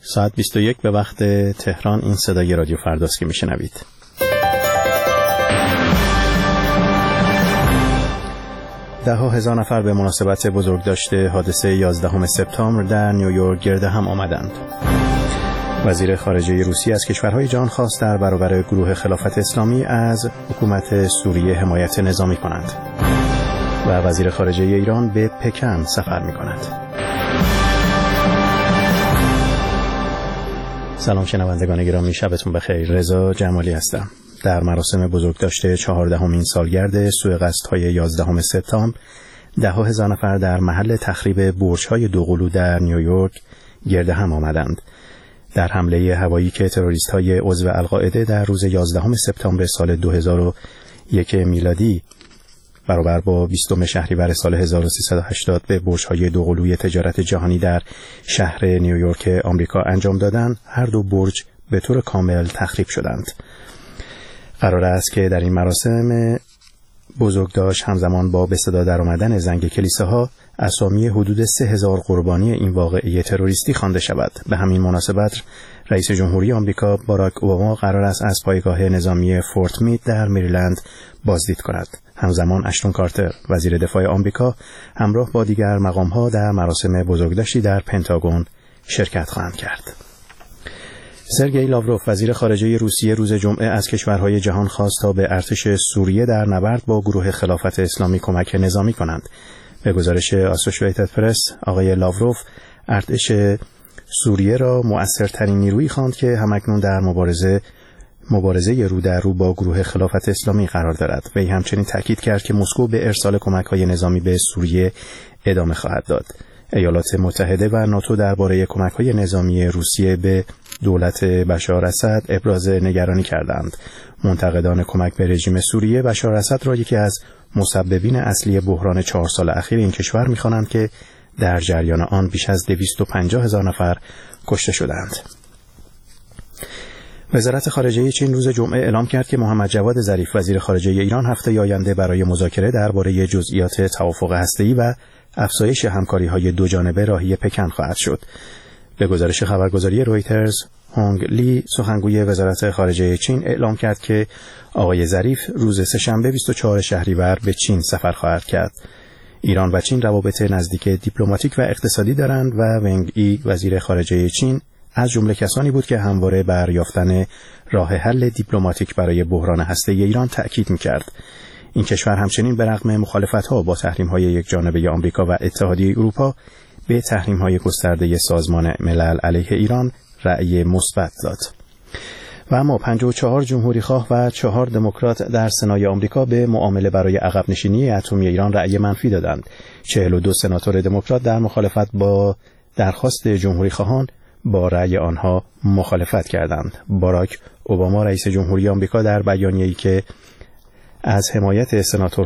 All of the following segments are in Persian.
ساعت 21 به وقت تهران. این صدای رادیو فرداست که میشنوید. ده‌ها هزار نفر به مناسبت بزرگداشت حادثه 11 سپتامبر در نیویورک گرد هم آمدند. وزیر خارجه روسیه از کشورهای جهان خواست در برابر گروه خلافت اسلامی از حکومت سوریه حمایت نظامی کنند و وزیر خارجه ایران به پکن سفر می‌کند. سلام شنوندگان گرامی، شبتون بخیر. رضا جمالی هستم. در مراسم بزرگداشت 14مین سالگرد سوءقصدهای 11 سپتامبر ده‌ها هزار نفر در محل تخریب برج‌های دوقلو در نیویورک گرد هم آمدند. در حمله هوایی که تروریست‌های عضو القاعده در روز 11 سپتامبر سال 2001 میلادی برابر با 20 شهریور سال 1380 به برج‌های دوقلوی تجارت جهانی در شهر نیویورک آمریکا انجام دادند، هر دو برج به طور کامل تخریب شدند. قرار است که در این مراسم بزرگداشت همزمان با به صدا درآمدن زنگ کلیساها اسامی حدود 3000 قربانی این واقعه تروریستی خوانده شود. به همین مناسبت رئیس جمهوری آمریکا باراک اوباما قرار است از پایگاه نظامی فورت مید در مریلند بازدید کند. همزمان اشتون کارتر وزیر دفاع آمریکا همراه با دیگر مقام‌ها در مراسم بزرگداشتی در پنتاگون شرکت خواهند کرد. سرگئی لاوروف وزیر خارجه روسیه روز جمعه از کشورهای جهان خواست تا به ارتش سوریه در نبرد با گروه خلافت اسلامی کمک نظامی کنند. به گزارش آسوشییتد پرس، آقای لاوروف ارتش سوریه را مؤثرترین نیرویی خواند که همکنون در مبارزه رو در رو با گروه خلافت اسلامی قرار دارد. وی همچنین تاکید کرد که مسکو به ارسال کمک‌های نظامی به سوریه ادامه خواهد داد. ایالات متحده و ناتو درباره کمک‌های نظامی روسیه به دولت بشار اسد ابراز نگرانی کردند. منتقدان کمک به رژیم سوریه بشار اسد را یکی از مسببین اصلی بحران 4 سال اخیر این کشور می‌خوانند که در جریان آن بیش از 250,000 نفر کشته شدند. وزارت خارجه چین روز جمعه اعلام کرد که محمد جواد ظریف وزیر خارجه ایران هفته آینده برای مذاکره درباره جزئیات توافق هسته‌ای و افزایش همکاری‌های دوجانبه راهی پکن خواهد شد. به گزارش خبرگزاری رویترز، هونگ لی سخنگوی وزارت خارجه چین اعلام کرد که آقای ظریف روز سه‌شنبه 24 شهریور به چین سفر خواهد کرد. ایران و چین روابط نزدیک دیپلماتیک و اقتصادی دارند و ونگ ای وزیر خارجه چین از جمله کسانی بود که همواره بر یافتن راه حل دیپلماتیک برای بحران هسته‌ای ایران تأکید می‌کرد. این کشور همچنین به رغم مخالفت‌ها با تحریم‌های یکجانبه آمریکا و اتحادیه اروپا به تحریم‌های گسترده سازمان ملل علیه ایران رأی مثبت داد. و اما 54 جمهوری‌خواه و 4 دموکرات در سنای آمریکا به معامله برای عقب نشینی اتمی ایران رأی منفی دادند. 42 سناتور دموکرات در مخالفت با درخواست جمهوری‌خواهان با رأی آنها مخالفت کردند. باراک اوباما رئیس جمهوری آمریکا در بیانیه‌ای که از حمایت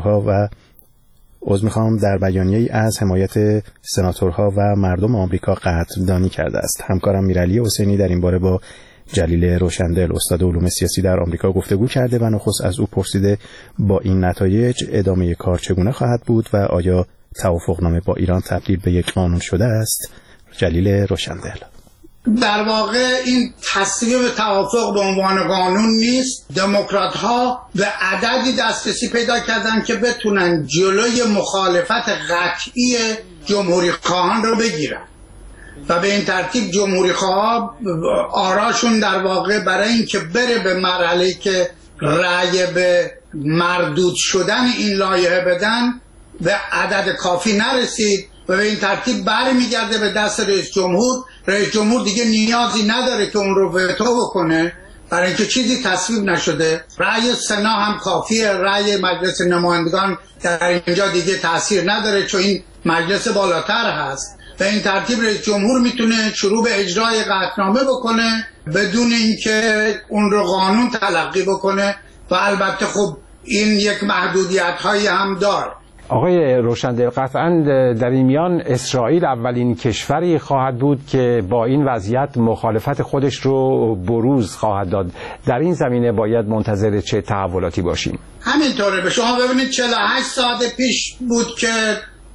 سناتورها و مردم آمریکا قدردانی کرده است. همکارم میرعلی حسینی در این باره با جلیل روشندل استاد علوم سیاسی در آمریکا گفتگو کرده و نخست از او پرسیده با این نتایج ادامه کار چگونه خواهد بود و آیا توافقنامه با ایران تبدیل به یک قانون شده است؟ جلیل روشندل: در واقع این تصویب توافق به عنوان قانون نیست. دموکرات ها به عددی دسترسی پیدا کردن که بتونن جلوی مخالفت قطعی جمهوری خواهان رو بگیرن و به این ترتیب جمهوری خواه آراشون در واقع برای اینکه بره به مرحله که رأی به مردود شدن این لایحه بدن به عدد کافی نرسید و به این ترتیب برمیگرده به دست رئیس جمهور. رئیس جمهور دیگه نیازی نداره که اون رو وتو بکنه برای اینکه چیزی تصویب نشده. رأی سنا هم کافیه، رأی مجلس نمایندگان در اینجا دیگه تأثیر نداره چون این مجلس بالاتر هست. به این ترتیب رئیس جمهور میتونه شروع به اجرای قطعنامه بکنه بدون اینکه اون رو قانون تلقی بکنه و البته خب این یک محدودیت هایی هم داره. آقای روشندل، قطعاً در این میان اسرائیل اولین کشوری خواهد بود که با این وضعیت مخالفت خودش رو بروز خواهد داد. در این زمینه باید منتظر چه تحولاتی باشیم؟ همینطوره. به شما ببینید 48 ساعت پیش بود که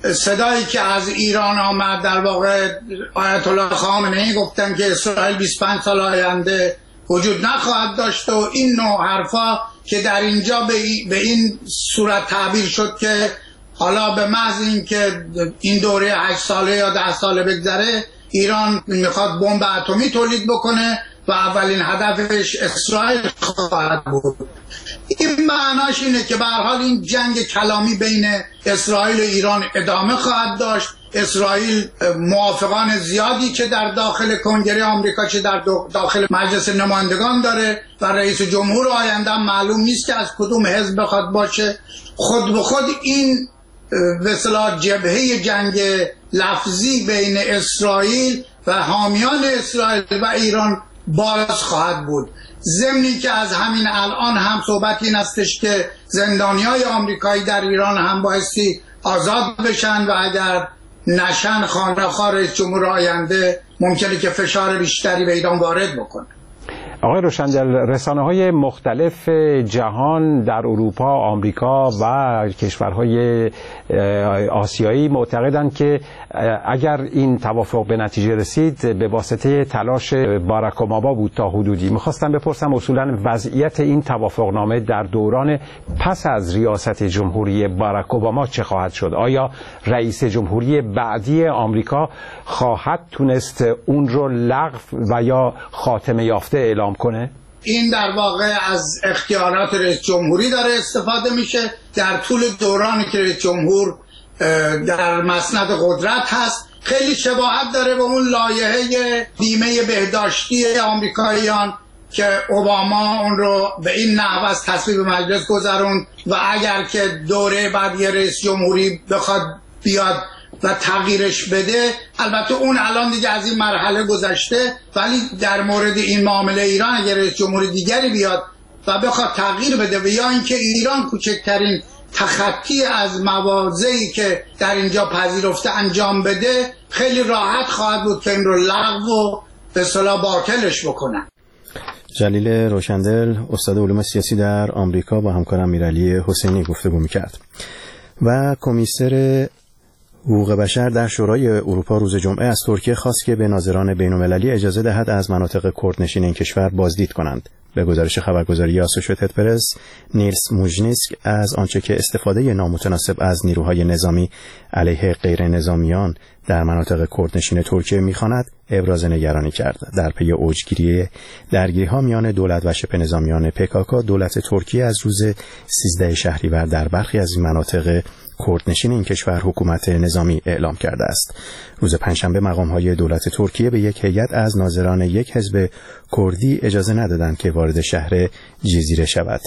صدایی که از ایران آمد، در واقع آیت الله خامنه‌ای گفتن که اسرائیل 25 سال آینده وجود نخواهد داشت و این نوع حرفا که در اینجا به این صورت تعبیر شد که حالا به محض این که این دوره 8 ساله یا 10 ساله بگذره ایران میخواد بمب اتمی تولید بکنه و اولین هدفش اسرائیل خواهد بود. این معناش اینه که به هر حال این جنگ کلامی بین اسرائیل و ایران ادامه خواهد داشت. اسرائیل موافقان زیادی که در داخل کنگره آمریکا چه در داخل مجلس نمایندگان داره و رئیس جمهور آینده معلوم نیست که از کدوم حزب بخواد باشه. خود به خود این به اصطلاح جبهه جنگ لفظی بین اسرائیل و حامیان اسرائیل و ایران باز خواهد بود. ضمنی که از همین الان هم صحبت این استش که زندانیای آمریکایی در ایران هم بایستی آزاد بشن و اگر نشن خانه‌خواه رئیس جمهور آینده ممکنه که فشار بیشتری به ایران وارد بکنه. آقای روشندل، رسانه‌های مختلف جهان در اروپا، آمریکا و کشورهای آسیایی معتقدند که اگر این توافق به نتیجه رسید به واسطه تلاش باراک اوباما بود تا حدودی. می‌خواستم بپرسم اصولاً وضعیت این توافقنامه در دوران پس از ریاست جمهوری باراک اوباما چه خواهد شد؟ آیا رئیس جمهوری بعدی آمریکا خواهد تونست اون رو لغو و یا خاتمه یافته اعلام کنه؟ این در واقع از اختیارات رئیس جمهوری داره استفاده میشه. در طول دورانی که رئیس جمهور در مسند قدرت هست خیلی شباهت داره به اون لایحه بیمه بهداشتی آمریکاییان که اوباما اون رو به این نحو از تصویب مجلس گذروند و اگر که دوره بعد یه رئیس جمهوری بخواد بیاد و تغییرش بده، البته اون الان دیگه از این مرحله گذشته، ولی در مورد این معامله ایران اگر رئیس جمهور دیگری بیاد و بخواد تغییر بده و یا اینکه ایران کوچکترین تخطی از مواضعی که در اینجا پذیرفته انجام بده، خیلی راحت خواهد بود که این رو لغو و به اصطلاح باطلش بکنن. جلیل روشندل، استاد علوم سیاسی در آمریکا، با همکارم امیرعلی حسینی گفتگو می‌کرد. و کمیسر حقوق بشر در شورای اروپا روز جمعه از ترکیه خواست که به ناظران بین‌المللی اجازه دهد از مناطق کردنشین این کشور بازدید کنند. به گزارش خبرگزاری آسوشیتد پرس، نیلس موژنیسک از آنچه که استفاده نامتناسب از نیروهای نظامی علیه غیر نظامیان در مناطق کردنشین ترکیه می‌خواند ابراز نگرانی کرد. در پی اوجگیری درگیری‌ها میان دولت و شبه نظامیان PKK، دولت ترکیه از روز 13 شهریور در برخی از این مناطق کردنشین این کشور حکومت نظامی اعلام کرده است. روز پنجشنبه مقام‌های دولت ترکیه به یک هیئت از ناظران یک حزب کردی اجازه ندادند که وارد شهر جزیره شود.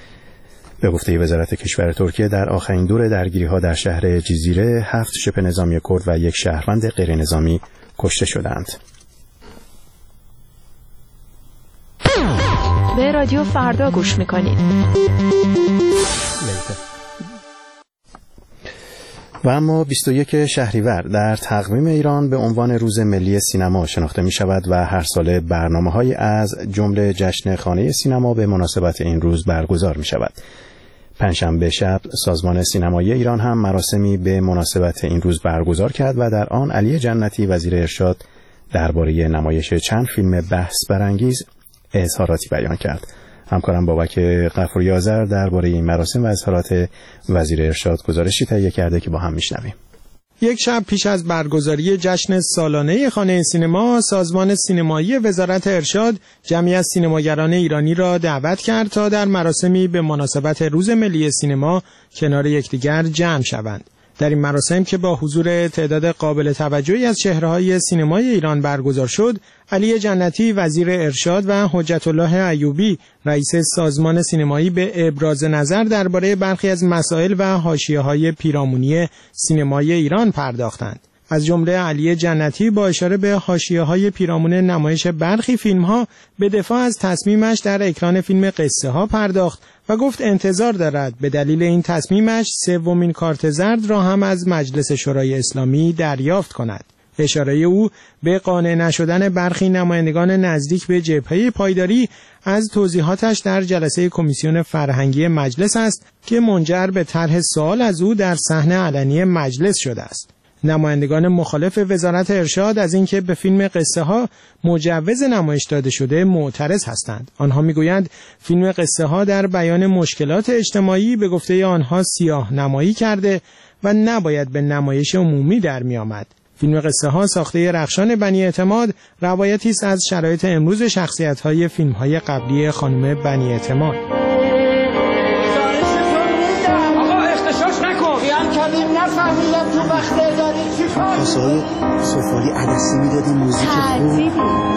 به گفته وزارت کشور ترکیه در آخرین دور درگیری‌ها در شهر جزیره 7 شبه نظامی کرد و یک شهروند غیر نظامی کشته شدند. به رادیو فردا گوش می‌کنید. و اما 21 شهریور در تقویم ایران به عنوان روز ملی سینما شناخته می شود و هر سال برنامه‌هایی از جمله جشن خانه سینما به مناسبت این روز برگزار می شود. پنجشنبه شب سازمان سینمایی ایران هم مراسمی به مناسبت این روز برگزار کرد و در آن علی جنتی وزیر ارشاد درباره نمایش چند فیلم بحث برانگیز اظهاراتی بیان کرد. همکارم بابک غفوری آذر درباره این مراسم و اظهارات وزیر ارشاد گزارشی تهیه کرده که با هم میشنویم. یک شب پیش از برگزاری جشن سالانه خانه سینما، سازمان سینمایی وزارت ارشاد جمعی از سینماگران ایرانی را دعوت کرد تا در مراسمی به مناسبت روز ملی سینما کنار یکدیگر جمع شوند. در این مراسم که با حضور تعداد قابل توجهی از چهره‌های سینمای ایران برگزار شد، علی جنتی وزیر ارشاد و حجت الله ایوبی رئیس سازمان سینمایی به ابراز نظر درباره برخی از مسائل و حاشیه‌های پیرامونی سینمای ایران پرداختند. از جمله علی جنتی با اشاره به حاشیه‌های پیرامون نمایش برخی فیلم‌ها به دفاع از تصمیمش در اکران فیلم قصه ها پرداخت و گفت انتظار دارد به دلیل این تصمیمش سومین کارت زرد را هم از مجلس شورای اسلامی دریافت کند. اشاره او به قانع نشدن برخی نمایندگان نزدیک به جبهه پایداری از توضیحاتش در جلسه کمیسیون فرهنگی مجلس است که منجر به طرح سوال از او در صحنه علنی مجلس شده است. نمایندگان مخالف وزارت ارشاد از اینکه به فیلم قصه ها مجوز نمایش داده شده معترض هستند. آنها میگویند فیلم قصه ها در بیان مشکلات اجتماعی به گفته آنها سیاه نمایی کرده و نباید به نمایش عمومی در می آمد. فیلم قصه ها ساخته رخشان بنی اعتماد روایتی است از شرایط امروز شخصیت‌های فیلم‌های قبلی خانم بنی اعتماد. کاسه‌های سفالی عدسی میدادی، موزیک خوب.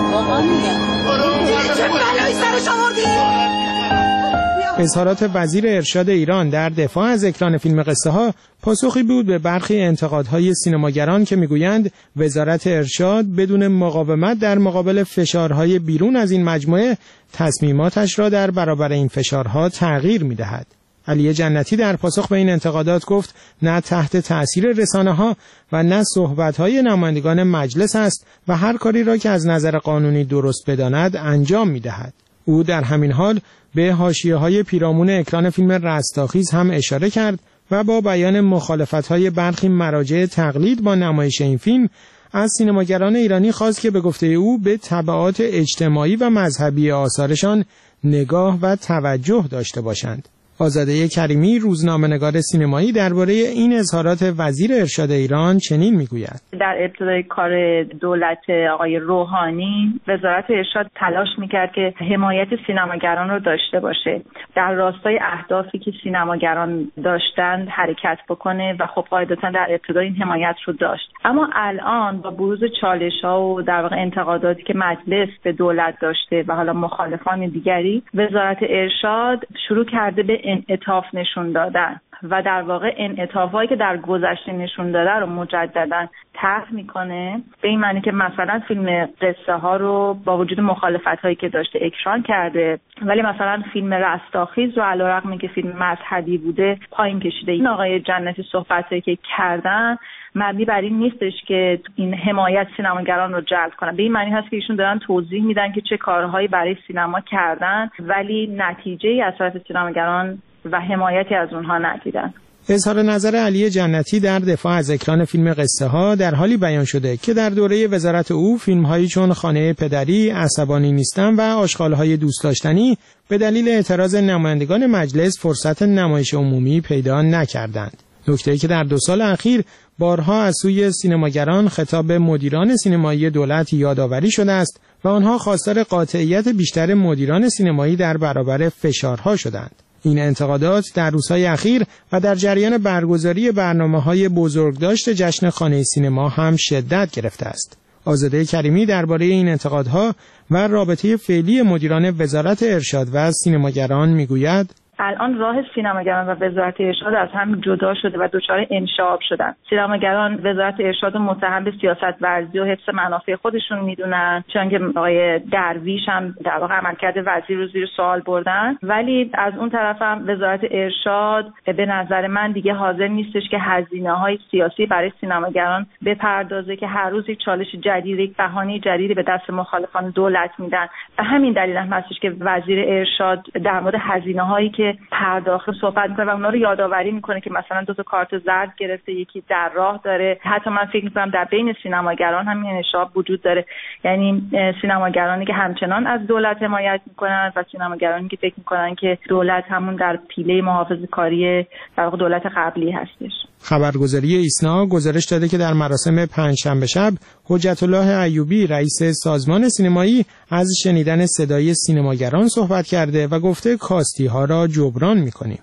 اظهارات وزیر ارشاد ایران در دفاع از اکران فیلم قصه ها پاسخی بود به برخی انتقادهای سینماگران که میگویند وزارت ارشاد بدون مقاومت در مقابل فشارهای بیرون از این مجموعه تصمیماتش را در برابر این فشارها تغییر میدهد. علی جنتی در پاسخ به این انتقادات گفت نه تحت تأثیر رسانه‌ها و نه صحبت‌های نمایندگان مجلس است و هر کاری را که از نظر قانونی درست بداند انجام می‌دهد. او در همین حال به حاشیه‌های پیرامون اکران فیلم رستاخیز هم اشاره کرد و با بیان مخالفت‌های برخی مراجع تقلید با نمایش این فیلم از سینماگران ایرانی خواست که به گفته او به تبعات اجتماعی و مذهبی آثارشان نگاه و توجه داشته باشند. آزاده کریمی روزنامه‌نگار سینمایی درباره این اظهارات وزیر ارشاد ایران چنین میگوید: در ابتدای کار دولت آقای روحانی وزارت ارشاد تلاش میکرد که حمایت سینماگران رو داشته باشه، در راستای اهدافی که سینماگران داشتند حرکت بکنه و خب قاعدتاً در ابتدا این حمایت رو داشت. اما الان با بروز چالش‌ها و در واقع انتقاداتی که مجلس به دولت داشته و حالا مخالفان دیگری، وزارت ارشاد شروع کرده به انعطاف نشون دادن و در واقع انعطافایی که در گذشته نشون داده رو مجددا طرح میکنه، به این معنی که مثلا فیلم قصه ها رو با وجود مخالفت هایی که داشته اکران کرده، ولی مثلا فیلم رستاخیز رو علیرغم اینکه فیلم مذهبی بوده پایین کشیده. این آقای جنتی صحبتی که کردن مبنی بر این نیستش که این حمایت سینماگران رو جلب کنن، به این معنی هست که ایشون دارن توضیح میدن که چه کارهایی برای سینما کردن ولی نتیجه‌ای از طرف سینماگران و حمایتی از اونها ندیدن. اظهار نظر علی جنتی در دفاع از اکران فیلم قصه ها در حالی بیان شده که در دوره وزارت او فیلم‌هایی چون خانه پدری، عصبانی نیستم و آشغال‌های دوست داشتنی به دلیل اعتراض نمایندگان مجلس فرصت نمایش عمومی پیدا نکردند. نکته‌ای که در 2 سال اخیر بارها از سوی سینماگران خطاب به مدیران سینمایی دولت یادآوری شده است و آنها خواستار قاطعیت بیشتر مدیران سینمایی در برابر فشارها شدند. این انتقادات در روزهای اخیر و در جریان برگزاری برنامه‌های بزرگداشت جشن خانه سینما هم شدت گرفته است. آزاده کریمی درباره این انتقادها و رابطه فعلی مدیران وزارت ارشاد و سینماگران میگوید: الان راه سینماگران و وزارت ارشاد از هم جدا شده و دچار انشعاب شدن. سینماگران وزارت ارشاد متهم به سیاست ورزی و حفظ منافع خودشون میدونن، چون که آقای درویش هم در واقع عملکرد وزیر رو زیر سوال بردن، ولی از اون طرف هم وزارت ارشاد به نظر من دیگه حاضر نیستش که هزینه‌های سیاسی برای سینماگران بپردازه که هر روز یک چالش جدید، یک بهانه جدیدی به دست مخالفان دولت میدن. به همین دلیل هم هستش که وزیر ارشاد در مورد هزینه‌هایی که پرداخت صحبت می‌کنه و اونا رو یادآوری می‌کنه که مثلا 2 تا کارت زرد گرفته، یکی در راه داره. حتی من فکر می‌کنم در بین سینماگران هم این انشعاب وجود داره، یعنی سینماگرانی که همچنان از دولت حمایت می‌کنن و سینماگرانی که فکر می‌کنن که دولت همون در پیله محافظه‌کاری در واقع دولت قبلی هستش. خبرگزاری ایسنا گزارش داده که در مراسم پنجشنبه شب حجت الله ایوبی رئیس سازمان سینمایی از شنیدن صدای سینماگران صحبت کرده و گفته کاستی ها را جبران می‌کنیم.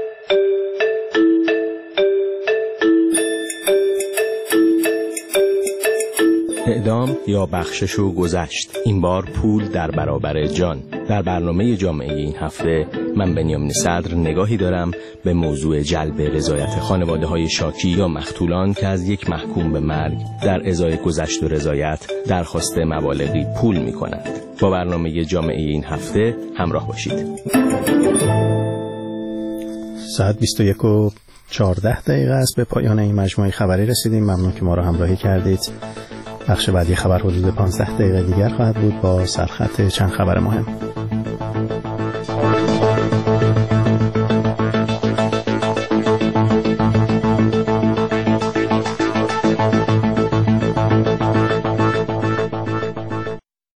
اعدام یا بخشش و گذشت، این بار پول در برابر جان. در برنامه جامعه این هفته من بنیامین صدر نگاهی دارم به موضوع جلب رضایت خانواده‌های شاکی یا مقتولان که از یک محکوم به مرگ در ازای گذشت و رضایت درخواست مبالغی پول می‌کنند. با برنامه جامعه این هفته همراه باشید. ساعت 21:14 است. به پایان این مجموعه خبری رسیدیم. ممنون که ما را همراهی کردید. بخش بعدی خبر حدود 15 دقیقه دیگر خواهد بود با سرخط چند خبر مهم.